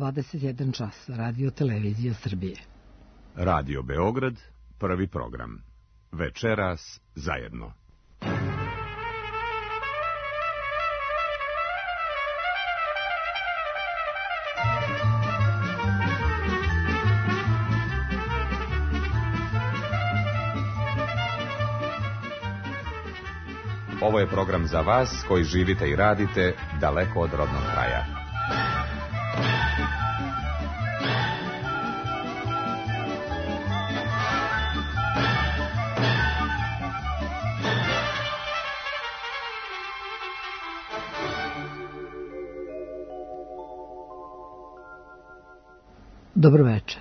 21 čas, Radio Televizija Srbije. Radio Beograd, prvi program. Večeras zajedno. Ovo je program za vas koji živite i radite daleko od rodnog kraja. Dobro večer.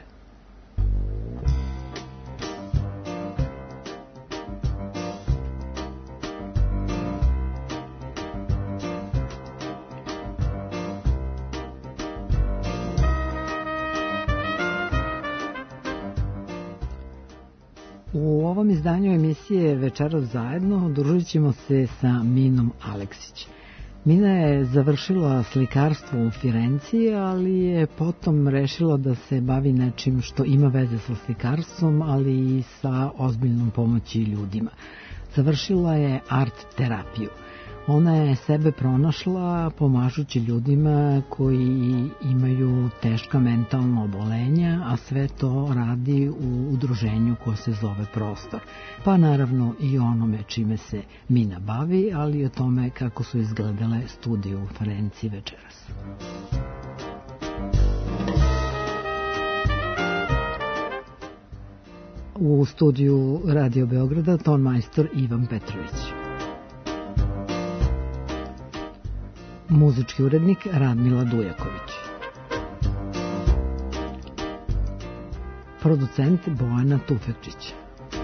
U ovom izdanju emisije Večeras zajedno družit ćemo se sa Minom Aleksić. Mina je završila slikarstvo u Firenci, ali je potom rešila da se bavi nečim što ima veze sa slikarstvom, ali i sa ozbiljnom pomoći ljudima. Završila je art terapiju. Ona je sebe pronašla pomažući ljudima koji imaju teška mentalna obolenja, a sve to radi u udruženju koje se zove Prostor. Pa naravno i onome čime se Mina bavi, ali i o tome kako su izgledale studije u Firenci večeras. U studiju Radio Beograda ton majstor Ivan Petrović. Muzički urednik Radmila Dujaković. Producent Bojana Tufekčić.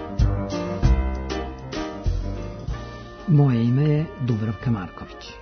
Moje ime je Dubravka Marković.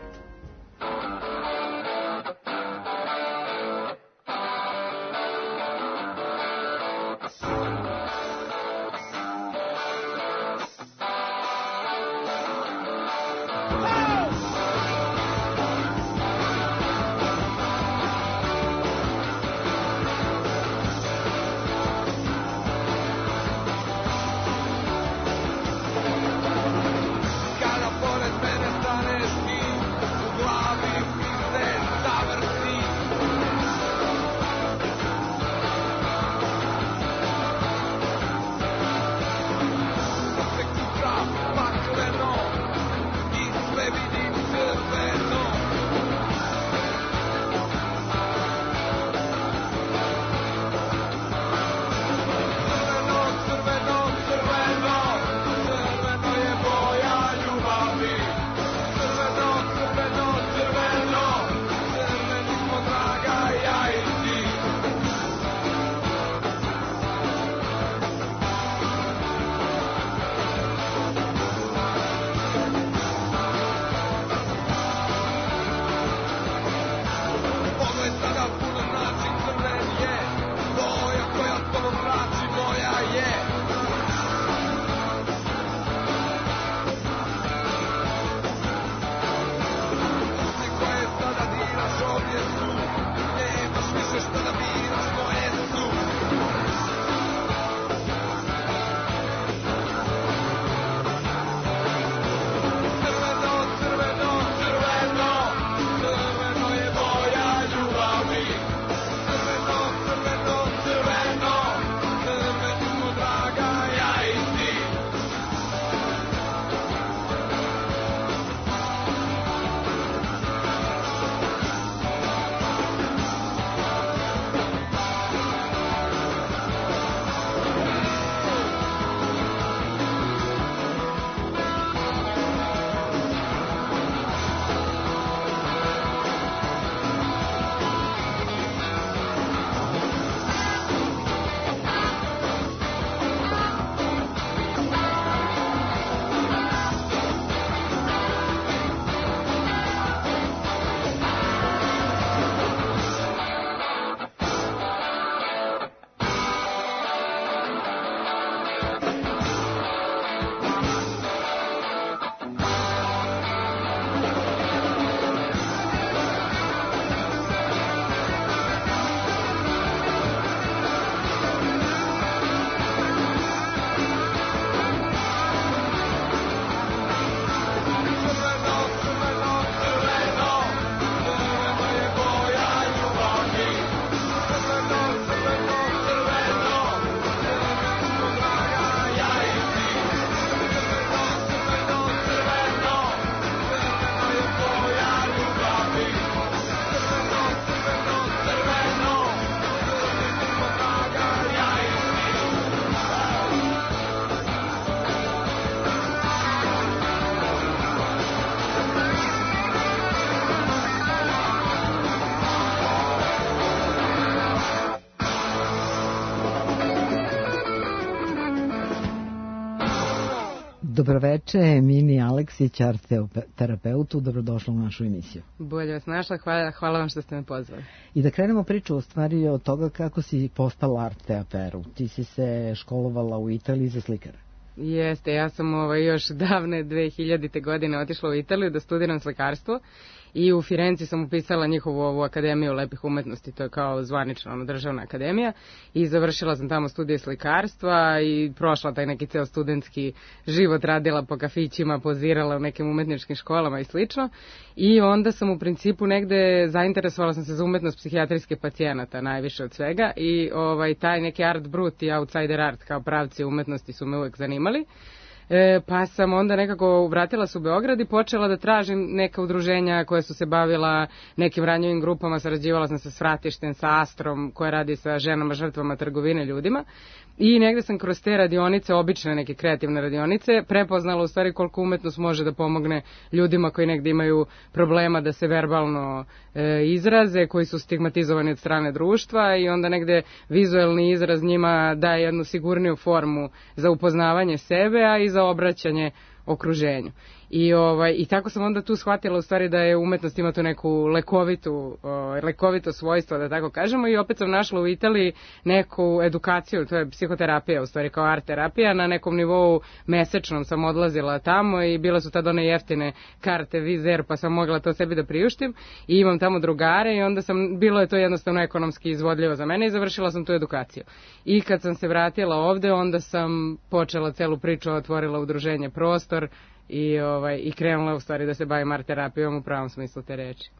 Dobroveče, Mini Aleksić, arteterapeutu, dobrodošla u našu emisiju. Bolje vas našla, hvala vam što ste me pozvali. I da krenemo priču u stvari od toga kako si postala arteterapeut. Ti si se školovala u Italiji za slikara. Jeste, ja sam još davne 2000. godine otišla u Italiju da studiram slikarstvo i u Firenci sam upisala njihovu ovu akademiju lepih umetnosti, to je kao zvanična državna akademija, i završila sam tamo studije slikarstva i prošla taj neki ceo studentski život, radila po kafićima, pozirala u nekim umetničkim školama i slično, i onda sam u principu negde zainteresovala sam se za umetnost psihijatrijskih pacijenata najviše od svega i taj neki art brut i outsider art kao pravci umetnosti su me uvek zanimali. Pa sam onda nekako vratila se u Beograd i počela da tražim neka udruženja koja su se bavila nekim ranjivim grupama, sarađivala sam se s Vratištem, sa Astrom koja radi sa ženama žrtvama trgovine ljudima i negde sam kroz te radionice, obične neke kreativne radionice, prepoznala u stvari koliko umetnost može da pomogne ljudima koji negde imaju problema da se verbalno izraze, koji su stigmatizovani od strane društva, i onda negde vizuelni izraz njima daje jednu sigurniju formu za upoznavanje sebe, a i za obraćanje okruženju. I tako sam onda tu shvatila u stvari da je umetnost ima tu neku lekovito svojstvo, da tako kažemo, i opet sam našla u Italiji neku edukaciju, to je psihoterapija u stvari kao art terapija, na nekom nivou mesečnom sam odlazila tamo i bile su tad one jeftine karte Vizer, pa sam mogla to sebi da priuštim i imam tamo drugare i onda bilo je to jednostavno ekonomski izvodljivo za mene i završila sam tu edukaciju. I kad sam se vratila ovde, onda sam počela celu priču, otvorila udruženje Prostor i krenula u stvari da se bavim art terapijom u pravom smislu te reči.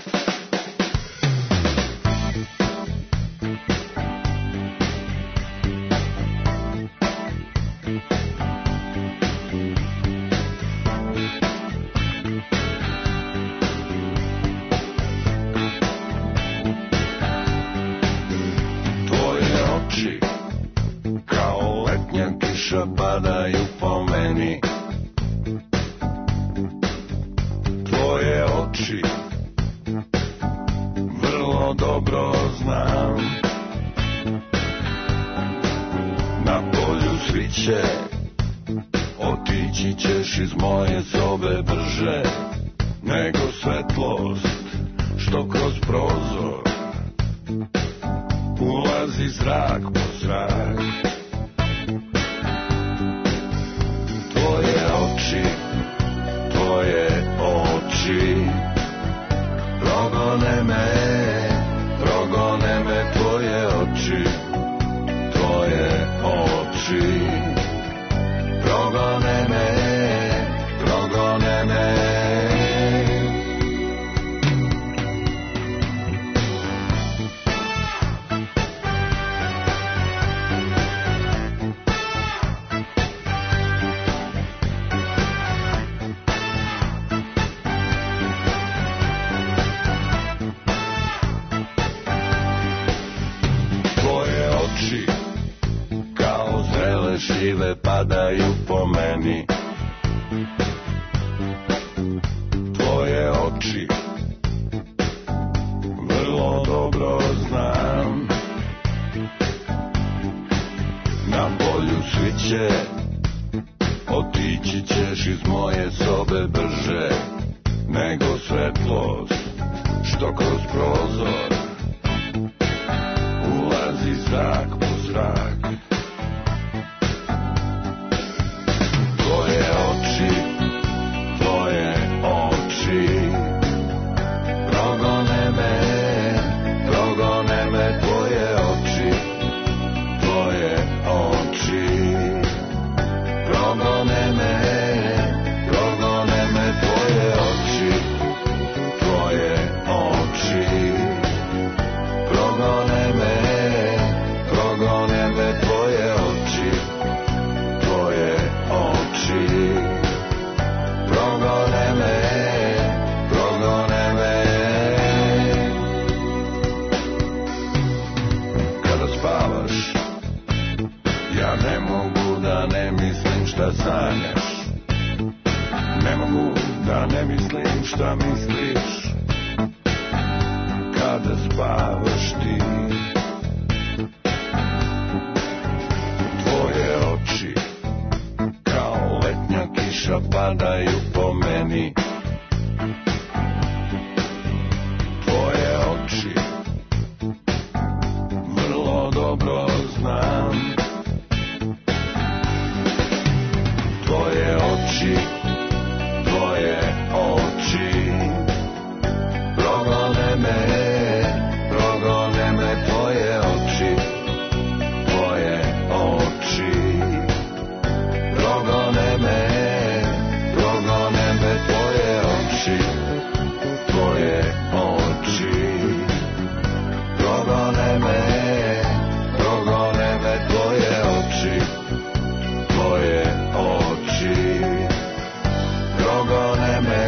Tvoje oči kao letnja kiša padaju po meni. Tvoje oči vrlo dobro znam. Na polju sviće otići ćeš iz moje sobe brže nego svetlost što kroz prozor ulazi zrak po zrak. Tvoje oči progone me tvoje oči progone me. Šljive padaju po meni. Tvoje oči vrlo dobro znam. Na polju sviće otići ćeš iz moje sobe brže nego svetlost što kroz prozor ulazi zrak po zrak. Tvoje oči progone me tvoje oči progone me tvoje oči progone me tvoje oči progone me. Kada spavaš, ja ne mogu da ne mislim šta sanjaš, ne mogu da ne mislim šta misliš. Kada spavaš ti, tvoje oči kao letnja padaju po meni. Tvoje oči vrlo dobro znam. Tvoje oči, tvoje oči progone me tvoje oči, tvoje oči progone me tvoje oči, tvoje oči progone me tvoje oči, tvoje oči progone me.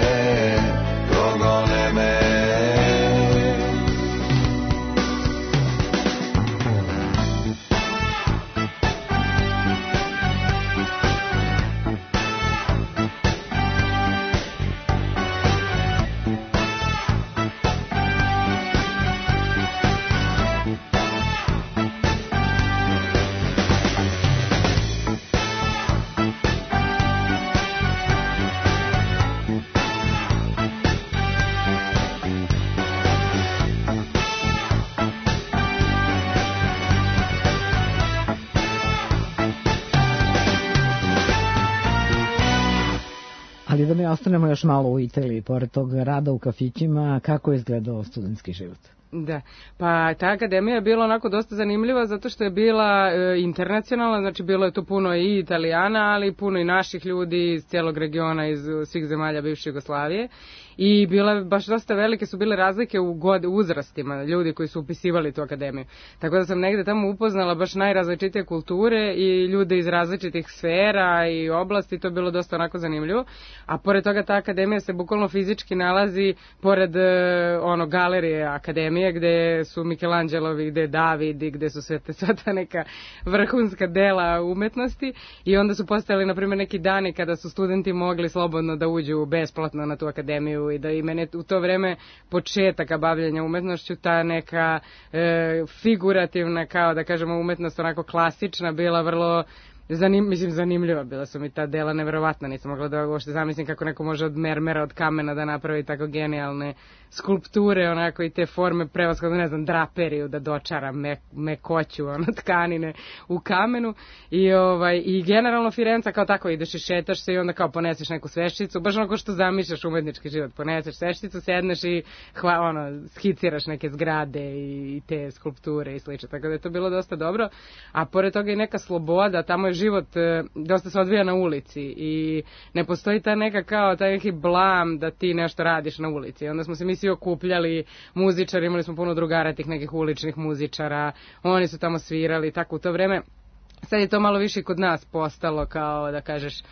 Ali da mi ostanemo još malo u Italiji, pored tog rada u kafićima, kako je izgledao studentski život? Da, pa ta akademija je bila onako dosta zanimljiva zato što je bila internacionalna, znači bilo je tu puno i Italijana, ali puno i naših ljudi iz cijelog regiona, iz svih zemalja bivše Jugoslavije. I bile baš dosta velike su bile razlike u uzrastima ljudi koji su upisivali tu akademiju. Tako da sam negde tamo upoznala baš najrazličitije kulture i ljude iz različitih sfera i oblasti, to je bilo dosta onako zanimljivo. A pored toga ta akademija se bukvalno fizički nalazi pored galerije akademije gde su Michelangelovi, gde je David i gde su sve ta neka vrhunska dela umetnosti. I onda su postojali na primjer neki dani kada su studenti mogli slobodno da uđu besplatno na tu akademiju i da i mene u to vreme početaka bavljenja umetnošću ta neka figurativna, kao da kažemo umetnost onako klasična, bila vrlo zanimljiva. Bila su mi ta dela neverovatna, nisam mogla da uopšte zamislim kako neko može od mermera, od kamena da napravi tako genijalne skulpture, onako i te forme prevashodno, ne znam, draperiju da dočara mekoću, tkanine u kamenu i generalno Firenca kao tako, ideš i šetaš se i onda kao poneseš neku sveščicu, baš onako što zamišljaš umetnički život, poneseš sveščicu, sedneš i skiciraš neke zgrade i te skulpture i slično, tako da je to bilo dosta dobro, a pored toga i neka sloboda, tamo je život dosta se odvija na ulici i ne postoji ta neka kao taj neki blam da ti nešto radiš na ulici. Onda smo se mi svi okupljali, muzičari, imali smo puno drugara tih nekih uličnih muzičara, oni su tamo svirali, tako u to vreme. Sad je to malo više kod nas postalo kao da kažeš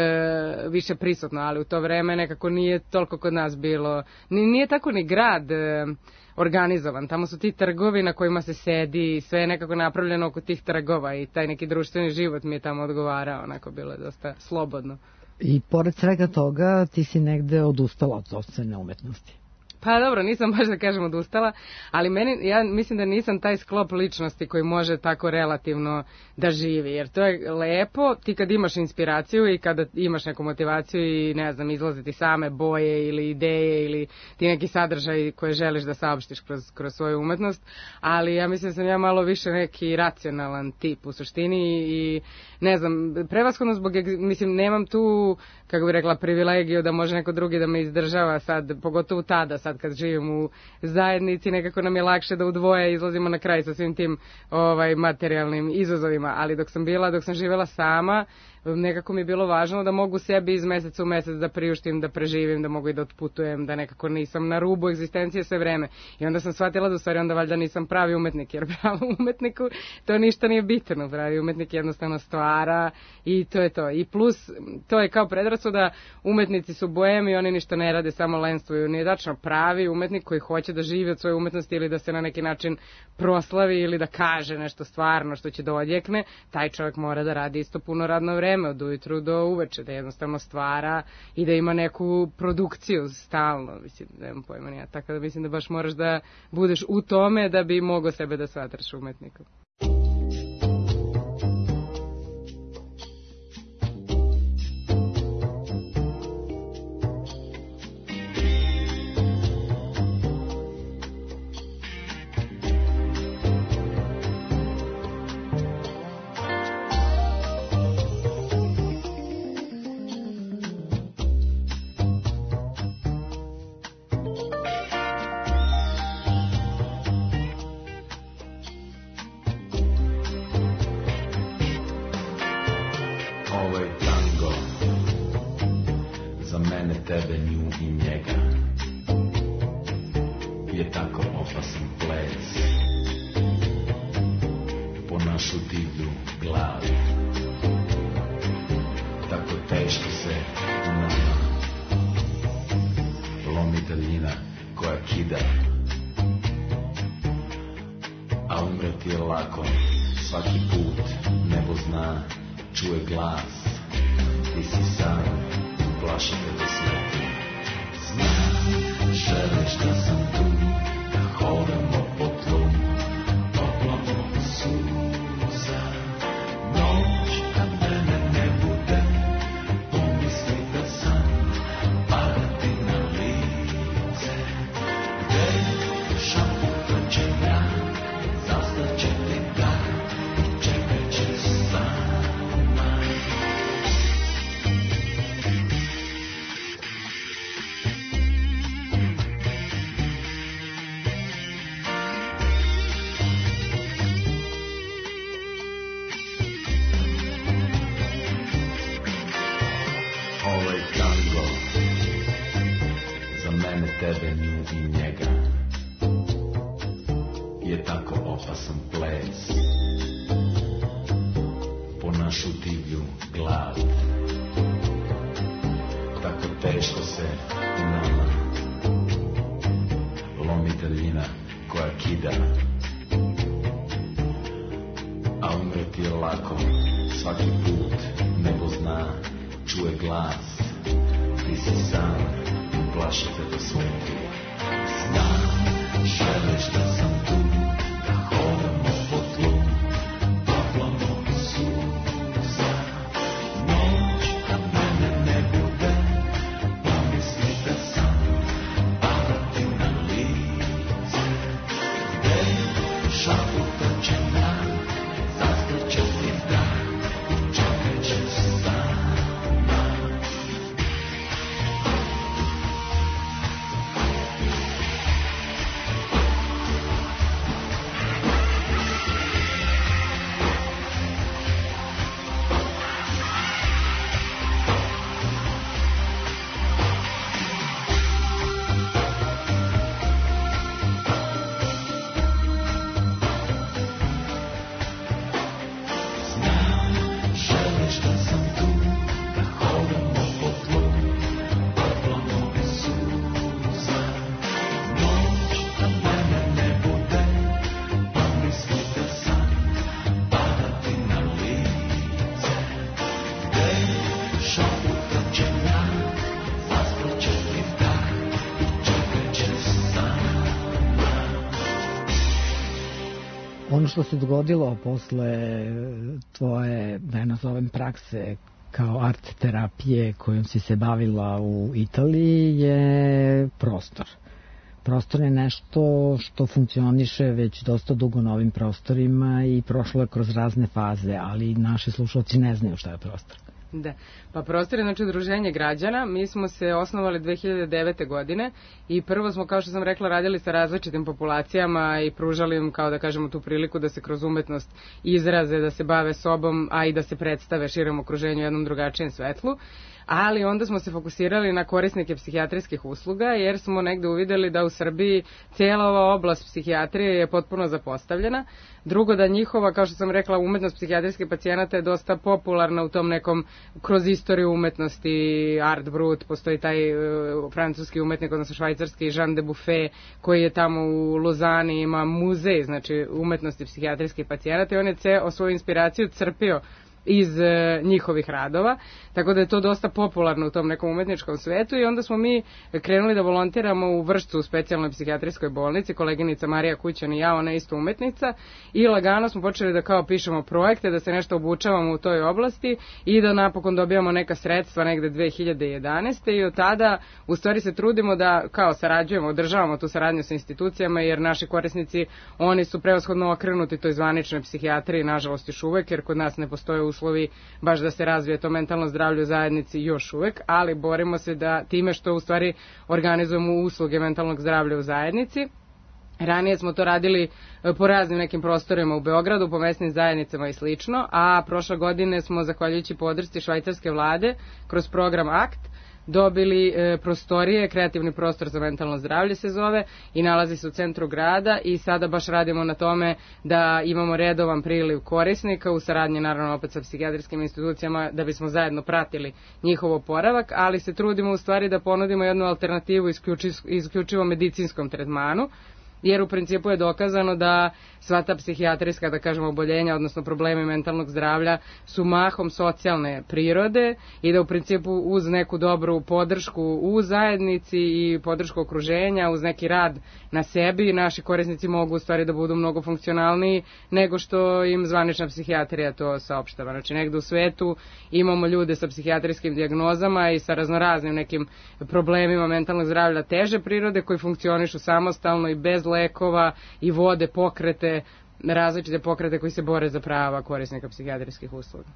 više prisutno, ali u to vreme nekako nije toliko kod nas bilo, nije tako ni grad organizovan, tamo su ti trgovi na kojima se sedi, sve je nekako napravljeno oko tih trgova i taj neki društveni život mi je tamo odgovarao, onako bilo je dosta slobodno. I pored svega toga ti si negde odustala od sopstvene umetnosti. Pa dobro, nisam baš da kažem odustala, ali ja mislim da nisam taj sklop ličnosti koji može tako relativno da živi, jer to je lepo, ti kad imaš inspiraciju i kada imaš neku motivaciju i ne znam, izlaziti same boje ili ideje ili ti neki sadržaj koje želiš da saopštiš kroz svoju umetnost, ali ja mislim da sam ja malo više neki racionalan tip u suštini i ne znam, prevashodno zbog, mislim, nemam tu, kako bih rekla, privilegiju da može neko drugi da me izdržava sad, pogotovo tada, sad kad živim u zajednici, nekako nam je lakše da u dvoje izlazimo na kraj sa svim tim materijalnim izazovima, ali dok sam živjela sama, nekako mi je bilo važno da mogu sebi iz meseca u mesec da priuštim, da preživim, da mogu i da otputujem, da nekako nisam na rubu egzistencije sve vreme. I onda sam shvatila da u stvari onda valjda nisam pravi umetnik, jer pravom umetniku to ništa nije bitno, pravi umetnik jednostavno stvara i to je to. I plus, to je kao predrasuda, umetnici su boemi, oni ništa ne rade, samo lenstvuju. Nije tačno, pravi umetnik koji hoće da živi od svoje umetnosti ili da se na neki način proslavi ili da kaže nešto stvarno što će da odjekne, taj čovjek mora da radi isto puno radno vreme, od ujutru do uveče, da jednostavno stvara i da ima neku produkciju stalno, mislim, da imam pojma nija, tako da mislim da baš moraš da budeš u tome da bi mogao sebe da smatraš umetnikom. tebe, nju i njega je tako opasan ples po našu divlju glavu. Tako teško se u nama lomi daljina koja kida, a umreti je lako svaki put. Nebo zna, čuje glas, ti si sam, plaši te da smeti. Znam, želiš da sam tu, da hodamo po tlu, toplom suza. Noć kad mene ne bude, pomisli da sam, pada ti na lice. Gde šaputa će ja, zastaće ti dan, čekat će sama. Ovaj tango, za mene, tebe, nju i njega je tako opasan ples po našu divlju glavu. Tako teško se u nama lomi daljina koja kida, a umreti je lako svaki put. Nebo zna, čuje glas, ti si sam, plaši te da smeti. Znam, želiš da sam tu, da hodamo po tlu, toplom suza. Noć kad mene ne bude, pomisli da sam, pada ti na lice. Gde šaputa će nam, zastaće ti dan, čekat će sama. Ono što se dogodilo posle tvoje, da je nazovem, prakse kao art terapije kojom si se bavila u Italiji je prostor. Prostor je nešto što funkcioniše već dosta dugo na ovim prostorima i prošlo je kroz razne faze, ali naši slušalci ne znaju šta je prostor. Da, pa prostor je znači udruženje građana. Mi smo se osnovali 2009. godine i prvo smo, kao što sam rekla, radili sa različitim populacijama i pružali im, kao da kažemo, tu priliku da se kroz umetnost izraze, da se bave sobom, a i da se predstave širem okruženju, jednom drugačijem svetlu. Ali onda smo se fokusirali na korisnike psihijatrijskih usluga, jer smo negde uvideli da u Srbiji cijela ova oblast psihijatrije je potpuno zapostavljena. Drugo, da njihova, kao što sam rekla, umetnost psihijatrijskih pacijenata je dosta popularna u tom nekom, kroz istoriju umetnosti, Art Brut, postoji taj francuski umetnik, odnosno švajcarski, Jean de Buffet, koji je tamo u Lozani, ima muzej, znači, umetnosti psihijatrijskih pacijenata i on je svoju inspiraciju crpio iz njihovih radova, tako da je to dosta popularno u tom nekom umetničkom svetu i onda smo mi krenuli da volontiramo u Vršcu u specijalnoj psihijatrijskoj bolnici, koleginica Marija Kućan i ja, ona je isto umetnica, i lagano smo počeli da kao pišemo projekte, da se nešto obučavamo u toj oblasti i da napokon dobijamo neka sredstva negde 2011. i od tada u stvari se trudimo da kao sarađujemo, održavamo tu saradnju sa institucijama, jer naši korisnici, oni su prevashodno okrenuti toj zvaničnoj psihijatriji, nažalost još uvek, jer kod nas ne postoje uslovi baš da se razvije to mentalno zdravlje u zajednici još uvek, ali borimo se da time što u stvari organizujemo usluge mentalnog zdravlja u zajednici. Ranije smo to radili po raznim nekim prostorima u Beogradu, po mesnim zajednicama i slično, a prošle godine smo, zahvaljujući podršci švajcarske vlade, kroz program ACT, dobili prostorije, kreativni prostor za mentalno zdravlje se zove i nalazi se u centru grada i sada baš radimo na tome da imamo redovan priliv korisnika u saradnji naravno opet sa psihijatrijskim institucijama da bismo zajedno pratili njihov oporavak, ali se trudimo u stvari da ponudimo jednu alternativu isključivo medicinskom tretmanu, jer u principu je dokazano da sva ta psihijatrijska, da kažemo, oboljenja, odnosno problemi mentalnog zdravlja su mahom socijalne prirode i da u principu uz neku dobru podršku u zajednici i podršku okruženja, uz neki rad na sebi, naši korisnici mogu u stvari da budu mnogo funkcionalniji nego što im zvanična psihijatrija to saopštava. Znači negde u svetu imamo ljude sa psihijatrijskim dijagnozama i sa raznoraznim nekim problemima mentalnog zdravlja teže prirode koji funkcionišu samostalno i bez lekova i vode pokrete, različite pokrete koji se bore za prava korisnika psihijatrijskih usluga.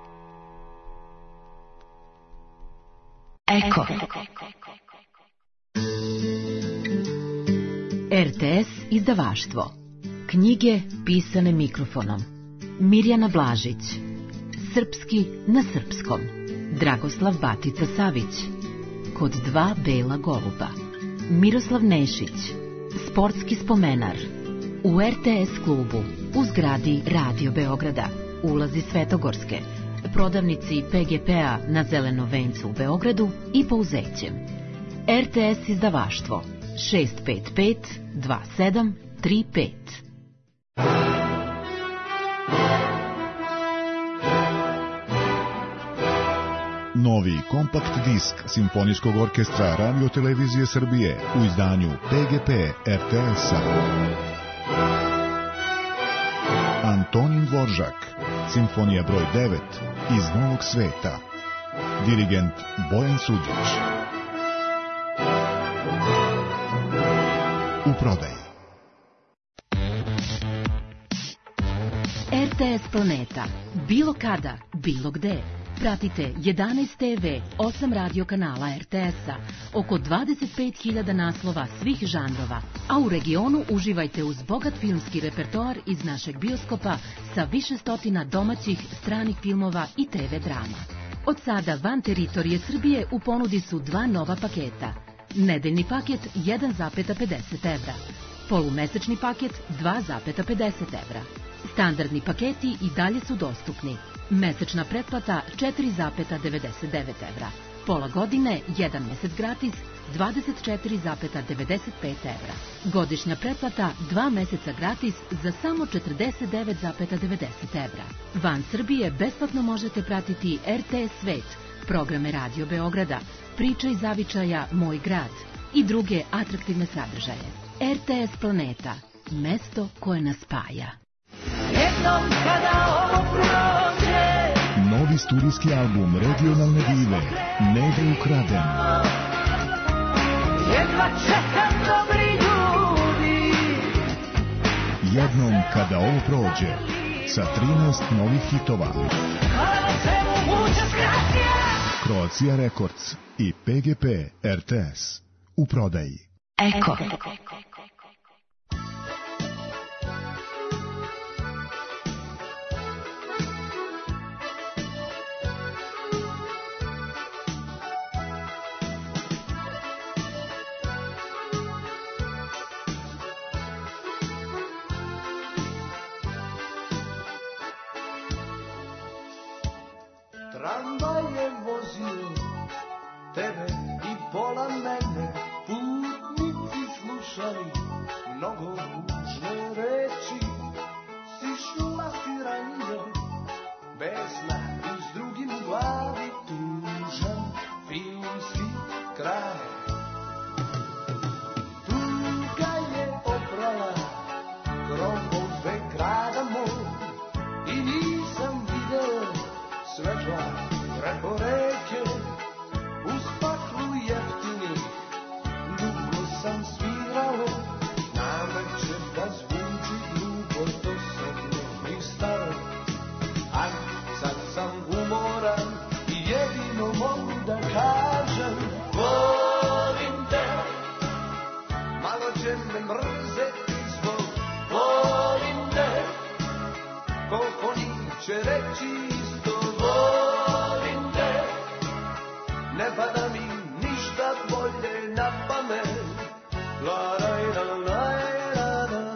Eko. RTS izdavaštvo. Knjige pisane mikrofonom. Mirjana Blažić. Srpski na srpskom. Dragoslav Batica Savić. Kod dva bela goluba. Miroslav Nešić. Sportski spomenar. U RTS klubu. U zgradi Radio Beograda. Ulazi Svetogorske. Prodavnici PGP-a na Zelenom vencu u Beogradu i Pouzećem. RTS izdavaštvo 655 2735. Novi kompakt disk Simfonijskog orkestra Radio-televizije Srbije u izdanju PGP RTS-a. Antonin Dvoržak, Simfonija broj 9 iz Novog sveta. Dirigent Bojan Suđić. U prodaji. RTS Planeta. Bilo kada, bilo gde. Pratite 11 TV, 8 radio kanala RTS-a, oko 25.000 naslova svih žanrova, a u regionu uživajte uz bogat filmski repertoar iz našeg bioskopa sa više stotina domaćih, stranih filmova i TV drama. Od sada van teritorije Srbije u ponudi su dva nova paketa. Nedeljni paket 1,50 evra, polumesečni paket 2,50 evra. Standardni paketi i dalje su dostupni. Mesečna pretplata 4,99 evra. Pola godine, 1 mesec gratis, 24,95 evra. Godišnja pretplata 2 meseca gratis za samo 49,90 evra. Van Srbije besplatno možete pratiti RTS Svet, programe Radio Beograda, Priča iz zavičaja Moj grad i druge atraktivne sadržaje. RTS Planeta, mesto koje nas spaja. Jednom kada ovo prođe, Novi studijski album regionalne dive Negde ukraden. jedva čekam dobri ljudi. Jednom kada ovo prođe, sa 13 novih hitova. Kada se uvuče skracija, Croatia Records i PGP RTS u prodaji. Eko. Tramvaj je vozio tebe i pola mene, putnici slušali mnogo ružne reči, sišla si ranije, besna i s drugim u glavi, tužan filmski kraj. Tuga je oprala grobove grada moj i nisam video svetla preko reke, uz paklu jeftinih, dugo sam svirao, nameće da zvuči glupo, dosadno i staro. Aj, sad sam umoran i jedino mogu da kažem, volim te, malo će me mrzeti zbog, volim te, koliko njih će reći, volim te, ne pada mi ništa bolje na pamet. La la la la la la.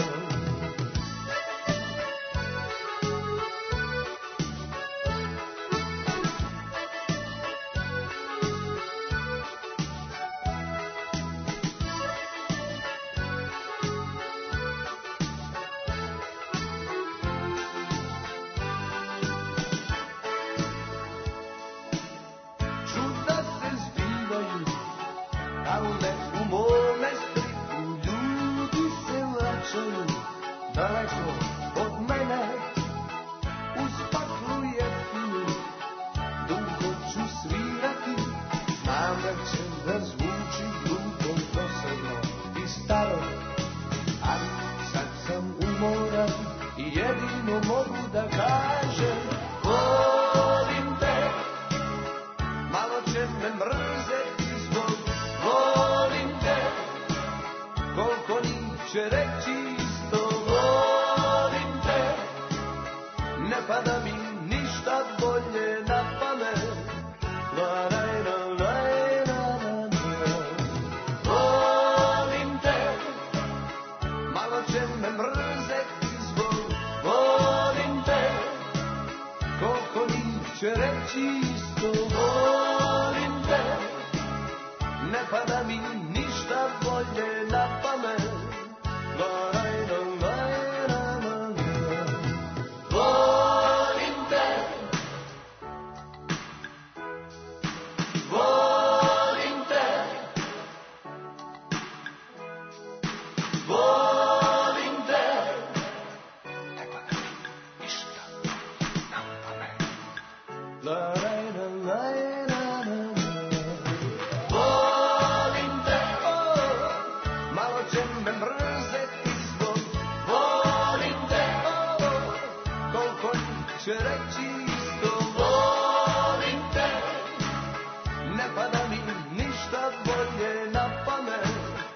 Čuda se zbivaju, a u neku mome striku ljudi se vraćaju daleko od mene, uz paklu jeftinu, dugo ću svirati, znam da će da zvuči glupo, dosadno i staro, ali sad sam umoran i jedino mogu da kažem, volim te, malo će me mrzeti zbog, volim te, koliko njih će reći isto volim te. Ne pada mi ništa bolje na pamet. Volim te, malo će me mrzeti zbog. Volim te, koliko njih će reći isto. Volim te, ne pada mi ništa bolje na pamet. Volim te, volim te, volim te, ne pada mi ništa na pamet. Volim te, malo će me mrzeti zbog. Volim te, koliko će reći isto. Volim te, ne pada mi ništa bolje na pamet.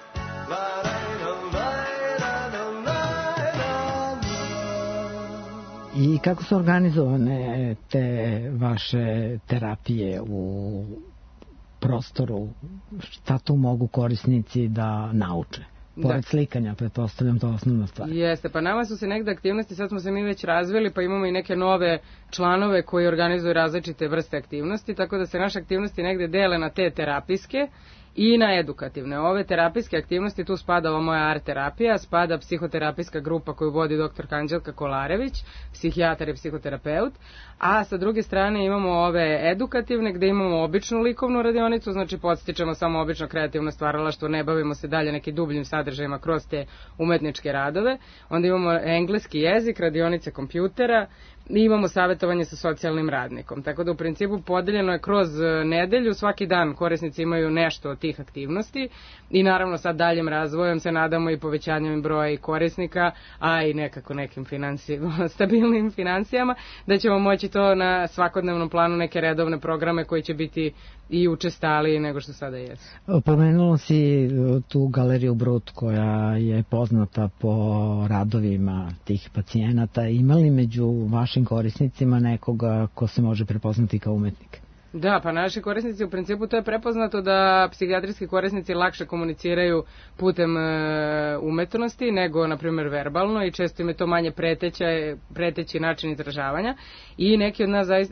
I kako su organizovane te vaše terapije u prostoru? Šta tu mogu korisnici da nauče? Pored slikanja, pretpostavljam, to je osnovna stvar. Jeste, pa nama su se negde aktivnosti, sad smo se mi već razvili, pa imamo i neke nove članove koji organizuju različite vrste aktivnosti, tako da se naše aktivnosti negde dele na te terapijske i na edukativne. Ove terapijske aktivnosti, tu spada ova moja art terapija, spada psihoterapijska grupa koju vodi dr. Anđelka Kolarević, psihijatar i psihoterapeut, a sa druge strane imamo ove edukativne gde imamo običnu likovnu radionicu, znači podstičemo samo obično kreativno stvaralaštvo, ne bavimo se dalje nekim dubljim sadržajima kroz te umetničke radove. Onda imamo engleski jezik, radionice kompjutera, i imamo savjetovanje sa socijalnim radnikom. Tako da u principu podeljeno je kroz nedelju, svaki dan korisnici imaju nešto od tih aktivnosti i naravno sad daljim razvojem se nadamo i povećanjem broja i korisnika, a i nekako nekim stabilnim financijama, da ćemo moći to na svakodnevnom planu neke redovne programe koji će biti i učestaliji nego što sada jesu. Pomenulo si tu galeriju Brut koja je poznata po radovima tih pacijenata. Ima li među vašim korisnicima nekoga ko se može prepoznati kao umetnik? Da, pa naši korisnici u principu to je prepoznato da psihijatrijski korisnici lakše komuniciraju putem umetnosti nego, na primjer, verbalno i često im je to manje preteći način izražavanja i neki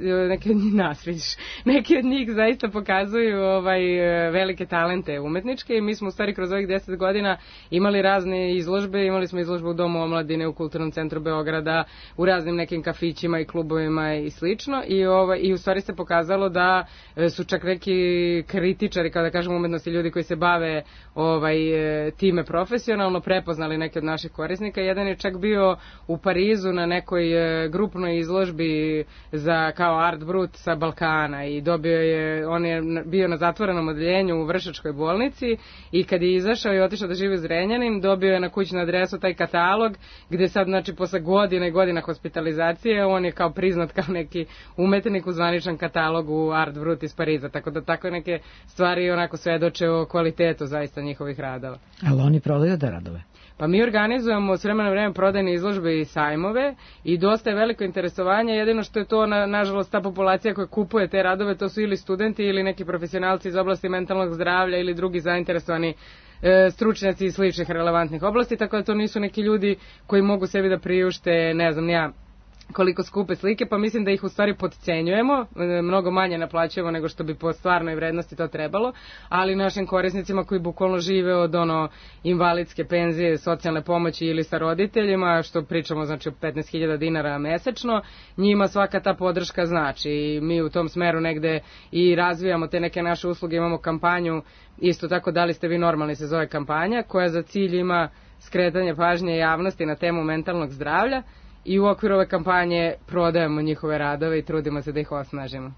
od njih zaista pokazuju velike talente umetničke i mi smo u stvari kroz ovih 10 godina imali razne izložbe, imali smo izložbe u Domu omladine, u Kulturnom centru Beograda, u raznim nekim kafićima i klubovima i slično i u stvari se pokazalo da su čak neki kritičari, kada kažem umetnosti, ljudi koji se bave time profesionalno, prepoznali neke od naših korisnika. Jedan je čak bio u Parizu na nekoj grupnoj izložbi za kao Art Brut sa Balkana i on je bio na zatvorenom odeljenju u Vršačkoj bolnici i kad je izašao i otišao da živi u Zrenjanin, dobio je na kućnu adresu taj katalog gde sad, znači, posle godina i godina hospitalizacije, on je kao priznat kao neki umetnik u zvaničan katalogu Art Brut iz Pariza, tako da tako neke stvari onako svedoče o kvalitetu zaista njihovih radova. Ali oni prodaju te radove? Pa mi organizujemo s vremena na vreme prodajne izložbe i sajmove i dosta je veliko interesovanje, jedino što je to nažalost ta populacija koja kupuje te radove, to su ili studenti ili neki profesionalci iz oblasti mentalnog zdravlja ili drugi zainteresovani stručnjaci iz sličnih relevantnih oblasti, tako da to nisu neki ljudi koji mogu sebi da priušte, ne znam ja, koliko skupe slike, pa mislim da ih u stvari podcenjujemo, mnogo manje naplaćujemo nego što bi po stvarnoj vrednosti to trebalo, ali našim korisnicima koji bukvalno žive od invalidske penzije, socijalne pomoći ili sa roditeljima, što pričamo znači o 15.000 dinara mesečno, njima svaka ta podrška znači i mi u tom smeru negde i razvijamo te neke naše usluge, imamo kampanju, isto tako Da li ste vi normalni se zove kampanja, koja za cilj ima skretanje pažnje javnosti na temu mentalnog zdravlja, i u okviru ove kampanje prodajemo njihove radove i trudimo se da ih osnažimo.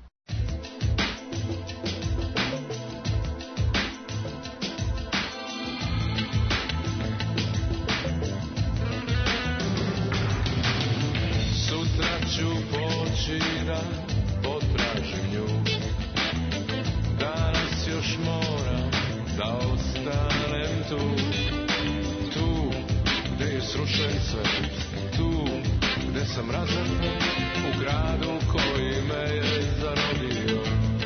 Sutra ću poći da potražim nju, danas još moram da ostanem tu srušen sve. Tu gde sam razapet, u gradu koji me je zarodio.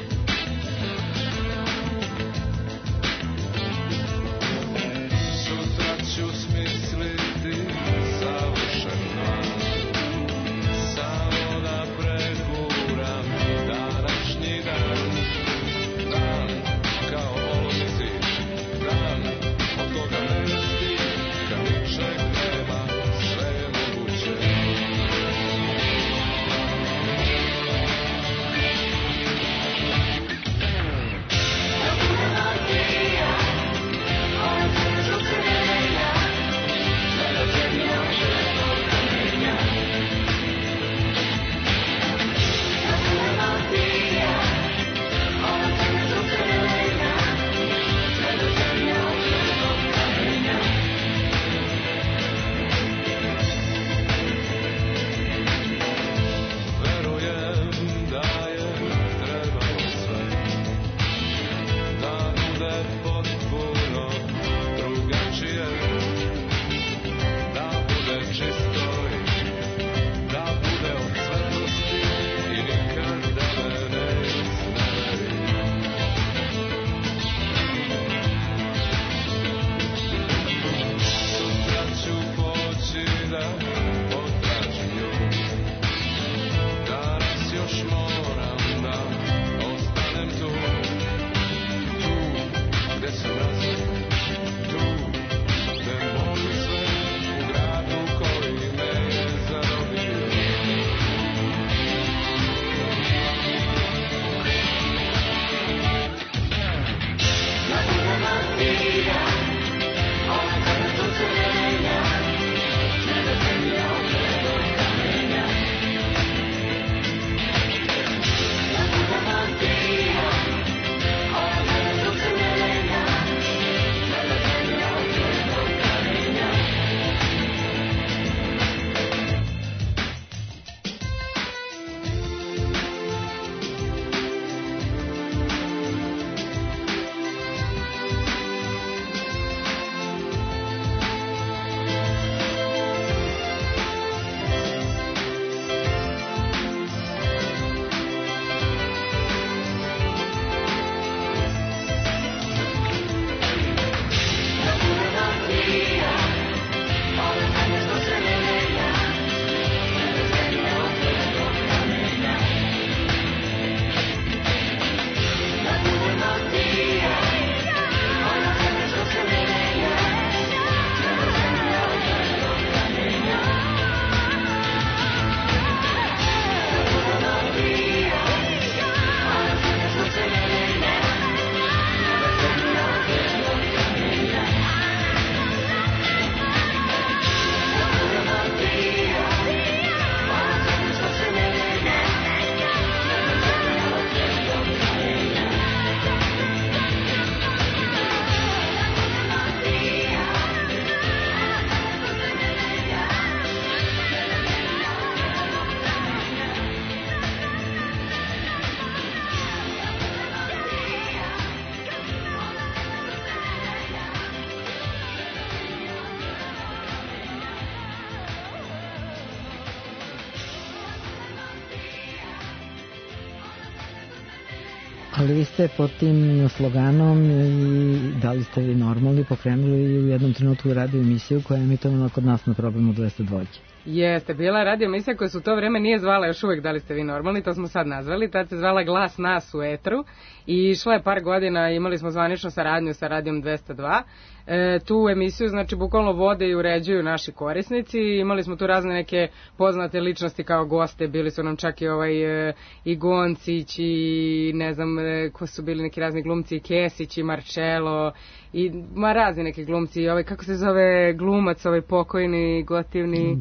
Sutra ću smisliti savršen dan, samo da prekuram današnji dan. Dan kao olomnici, dan od koga ne rasti, kad ničeg nema, sve je moguće. Ali vi ste pod tim sloganom i da li ste vi normalni pokrenuli u jednom trenutku radio emisiju koja je emitovala kod nas na Programu 202. Jeste, bila je radio emisija koja se u to vreme nije zvala još uvijek Da li ste vi normalni, to smo sad nazvali, tad se zvala Glas nas u etru i išla je par godina, imali smo zvanično saradnju sa Radijom 202. Tu emisiju, znači, bukvalno vode i uređuju naši korisnici, imali smo tu razne neke poznate ličnosti kao goste, bili su nam čak i i Goncić i ne znam ko su bili neki razni glumci, i Kesić i Marcello i razni neki glumci, kako se zove glumac, pokojni, gotivni...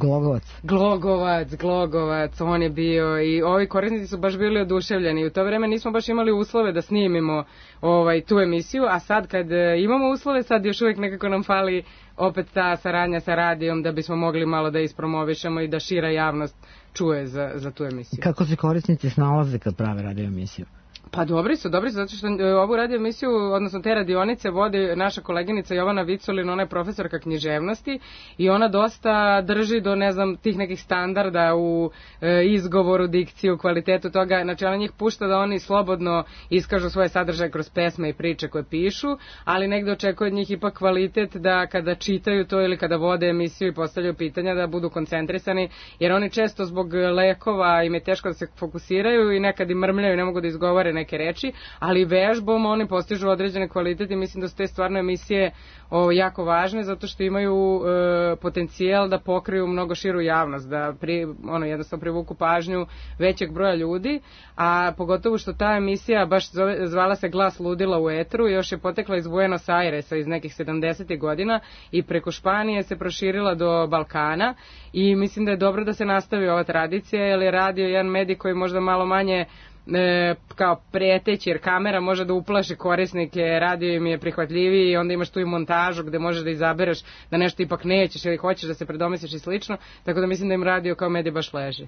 Glogovac, on je bio i ovi korisnici su baš bili oduševljeni. U to vreme nismo baš imali uslove da snimimo tu emisiju, a sad kad imamo uslove, sad još uvijek nekako nam fali opet ta saradnja sa radijom da bismo mogli malo da ispromovišemo i da šira javnost čuje za tu emisiju. Kako se korisnici snalaze kad prave radio emisiju? Pa dobri su, zato što ovu radio emisiju, odnosno te radionice vodi naša koleginica Jovana Viculin, ona je profesorka književnosti i ona dosta drži do, ne znam, tih nekih standarda u izgovoru, dikciju, kvalitetu toga. Znači, ona njih pušta da oni slobodno iskažu svoje sadržaje kroz pesme i priče koje pišu, ali negde očekuje od njih ipak kvalitet da kada čitaju to ili kada vode emisiju i postavljaju pitanja da budu koncentrisani, jer oni često zbog lekova im je teško da se fokusiraju i nekad i mrmljaju, ne mogu da izgovore neke reči, ali vežbom oni postižu određene kvalitet i mislim da su te stvarno emisije jako važne zato što imaju potencijal da pokriju mnogo širu javnost, da jednostavno privuku pažnju većeg broja ljudi, a pogotovo što ta emisija baš zvala se Glas ludila u etru, još je potekla iz Buenos Airesa iz nekih 70. godina i preko Španije se proširila do Balkana i mislim da je dobro da se nastavi ova tradicija, jer je radio jedan medij koji možda malo manje kao preteći, jer kamera može da uplaši korisnike, radio im je prihvatljiviji i onda imaš tu i montažu gde možeš da izabereš da nešto ipak nećeš ili hoćeš da se predomisliš i slično, tako da mislim da im radio kao medij baš leži.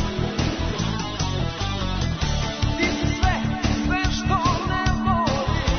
Sve što ne volim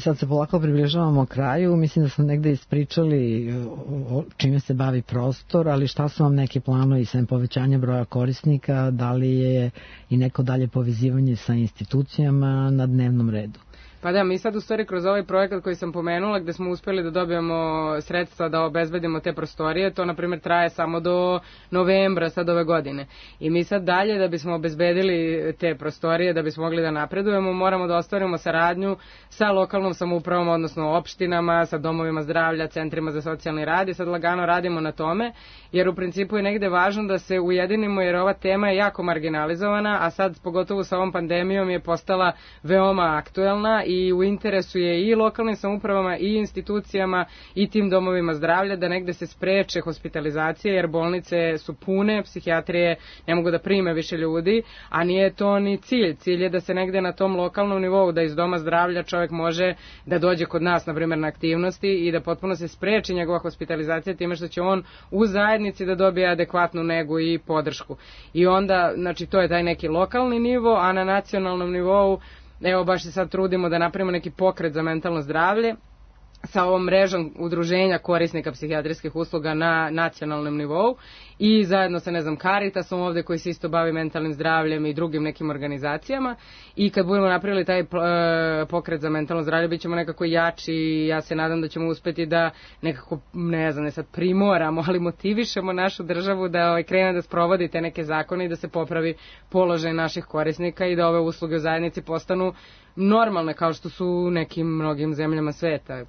sad se polako približavamo kraju. Mislim da smo negde ispričali o čime se bavi prostor, ali šta su vam neki planovi sem povećanja broja korisnika, da li je i neko dalje povezivanje sa institucijama na dnevnom redu? Pa da, mi sad u stvari kroz ovaj projekat koji sam pomenula, gde smo uspeli da dobijemo sredstva da obezbedimo te prostorije, to na primjer traje samo do novembra sad ove godine. I mi sad dalje da bismo obezbedili te prostorije, da bismo mogli da napredujemo, moramo da ostvarimo saradnju sa lokalnom samoupravom, odnosno opštinama, sa domovima zdravlja, centrima za socijalni rad i sad lagano radimo na tome, jer u principu je negde važno da se ujedinimo jer ova tema je jako marginalizovana, a sad pogotovo sa ovom pandemijom je postala veoma aktuelna i u interesu je i lokalnim samoupravama i institucijama i tim domovima zdravlja da negde se spreče hospitalizacije jer bolnice su pune, psihijatrije ne mogu da prime više ljudi, a nije to ni cilj. Cilj je da se negde na tom lokalnom nivou, da iz doma zdravlja čovjek može da dođe kod nas, na primjer, na aktivnosti i da potpuno se spreči njegova hospitalizacija time što će on u zajednici da dobije adekvatnu negu i podršku. I onda, znači, to je taj neki lokalni nivo, a na nacionalnom nivou evo baš se sad trudimo da napravimo neki pokret za mentalno zdravlje sa ovom mrežom udruženja korisnika psihijatrijskih usluga na nacionalnom nivou i zajedno sa, ne znam, Caritasom ovde koji se isto bavi mentalnim zdravljem i drugim nekim organizacijama i kad budemo napravili taj pokret za mentalno zdravlje bit ćemo nekako jači i ja se nadam da ćemo uspeti da nekako, ne znam, ne sad primoramo, ali motivišemo našu državu da krene da sprovodi te neke zakone i da se popravi položaj naših korisnika i da ove usluge u zajednici postanu normalne kao što su u nekim mnogim zemljama sveta.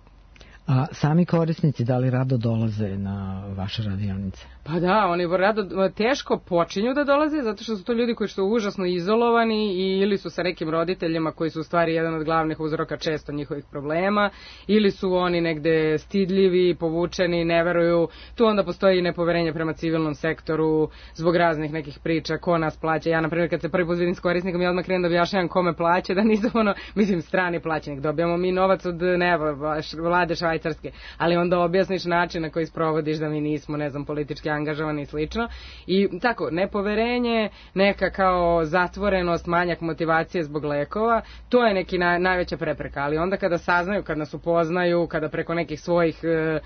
A sami korisnici da li rado dolaze na vaše radionice? Pa da, oni rado, teško počinju da dolaze, zato što su to ljudi koji su užasno izolovani i ili su sa nekim roditeljima koji su u stvari jedan od glavnih uzroka često njihovih problema, ili su oni negde stidljivi, povučeni, ne veruju. Tu onda postoji i nepoverenje prema civilnom sektoru zbog raznih nekih priča, ko nas plaća. Ja, na primjer, kad se prvi put vidim s korisnikom, ja odmah krenem da objašnjavam kome plaća, da nisam mislim, strani plaćenik. Dobijamo mi novac od vlade Švajcarske, ali onda objasniš način na koji sprovodiš da mi nismo, ne znam, politički angažovani i slično. I tako, nepoverenje, neka kao zatvorenost, manjak motivacije zbog lekova, to je neki najveća prepreka. Ali onda kada saznaju, kad nas upoznaju, kada preko nekih svojih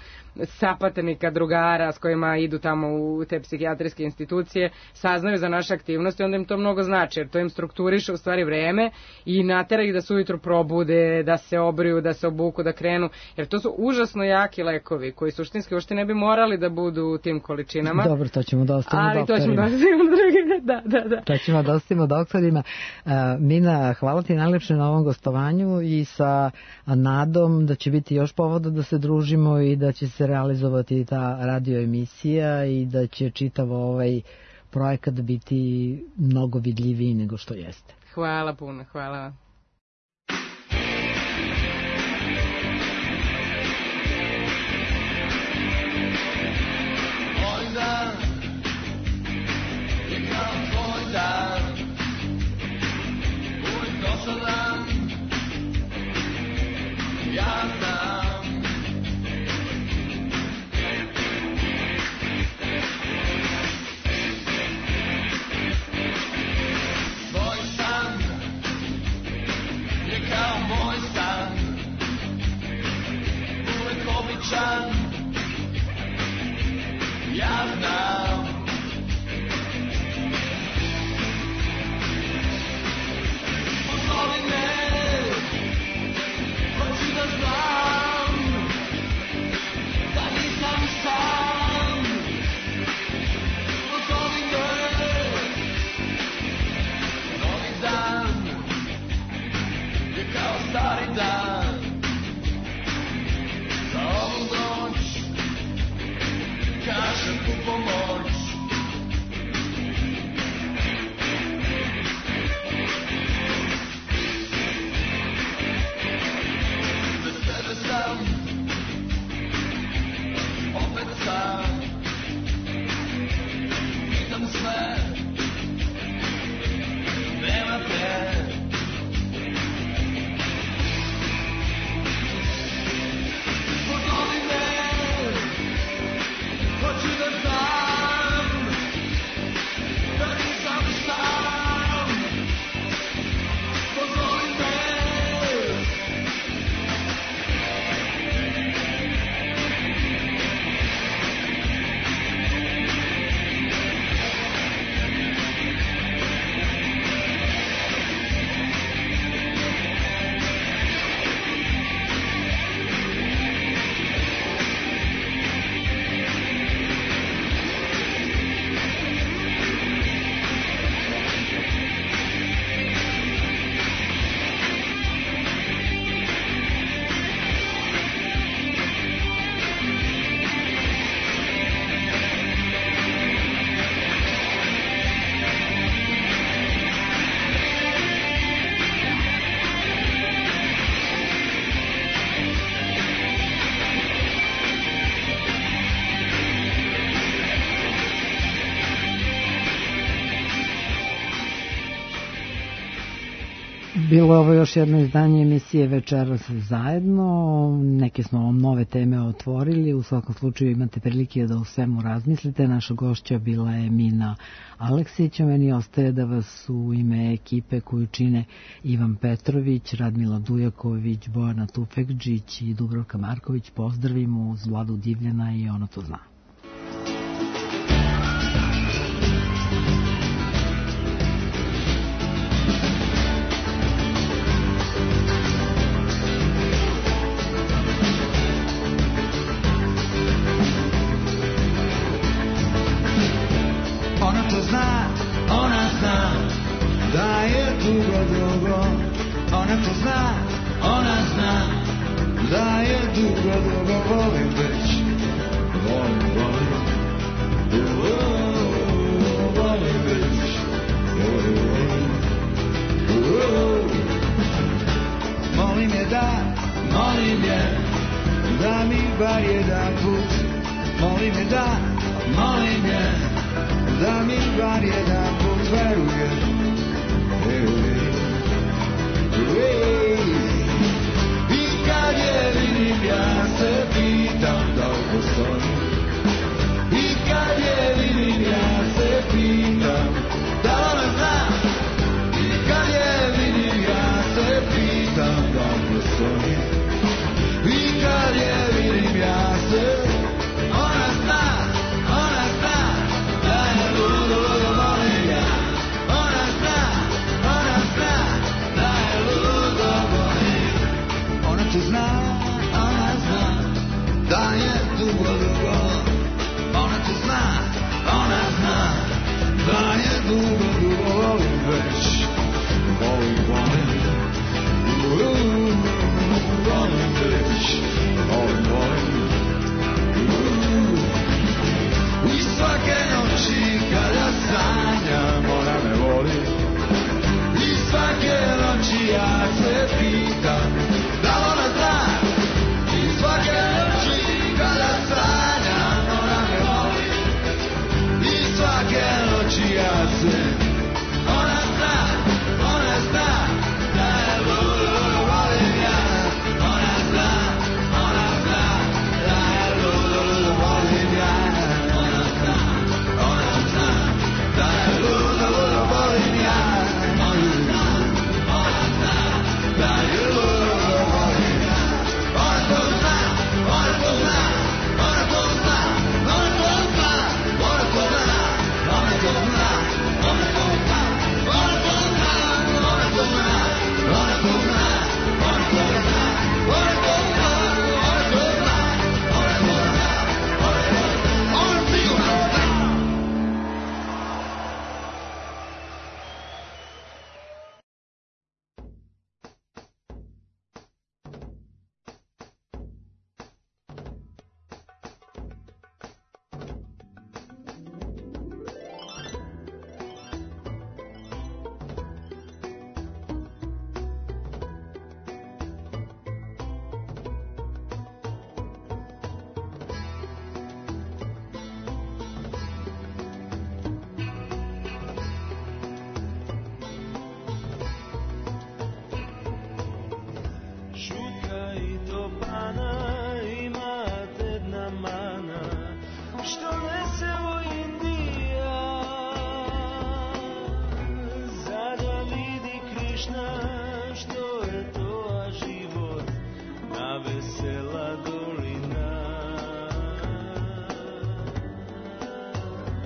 sapatenika, drugara s kojima idu tamo u te psihijatrijske institucije, saznaju za naše aktivnosti, onda im to mnogo znači, jer to im strukturiše u stvari vreme i natera ih da se ujutro probude, da se obriju, da se obuku, da krenu, jer to su užasno jaki lekovi koji suštinski uopšte ne bi morali da budu u tim količinama. Dobro, to ćemo da ostavimo doktorima. Ali to ćemo da ostavimo drugima, da. To ćemo da ostavimo doktorima. Mina, hvala ti najlepše na ovom gostovanju i sa nadom da će biti još povoda da se družimo i da će se realizovati ta radio emisija i da će čitav ovaj projekat biti mnogo vidljiviji nego što jeste. Hvala puno, hvala vam. Bilo je ovo još jedno izdanje emisije Večeras zajedno. Neke smo vam nove teme otvorili. U svakom slučaju imate prilike da u svemu razmislite. Naša gošća bila je Mina Aleksić. Meni ostaje da vas u ime ekipe koju čine Ivan Petrović, Radmila Dujaković, Bojana Tufekđić i Dubravka Marković pozdravimo uz Vladu Divljana i Ona to zna.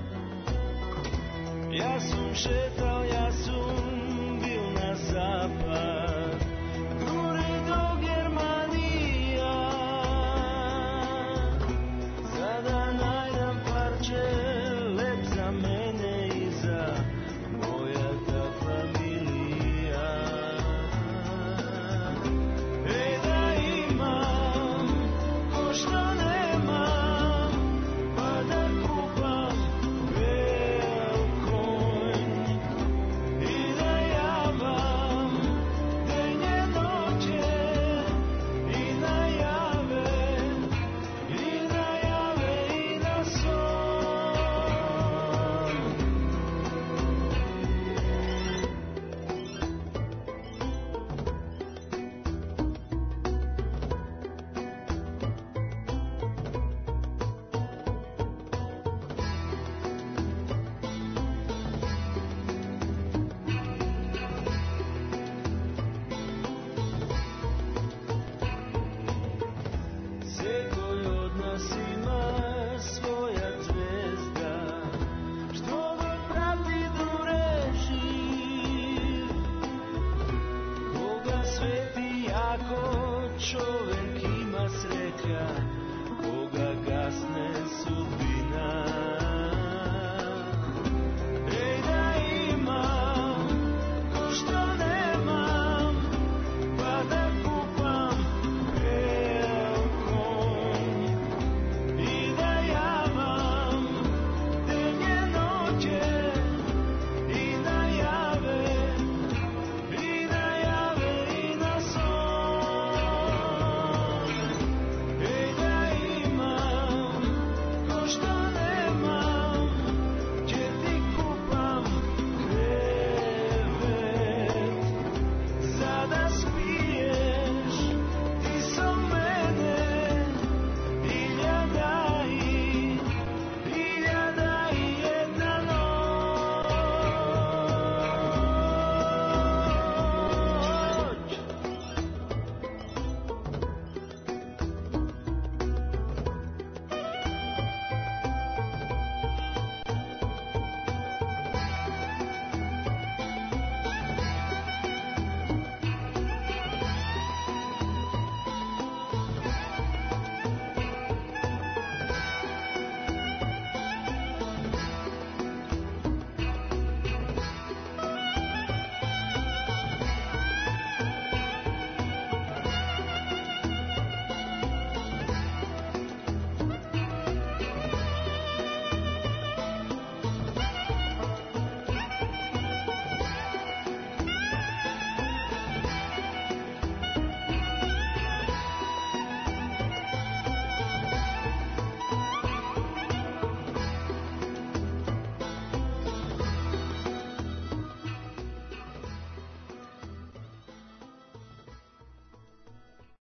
Ja sam šetao, ja sam bil na zapad.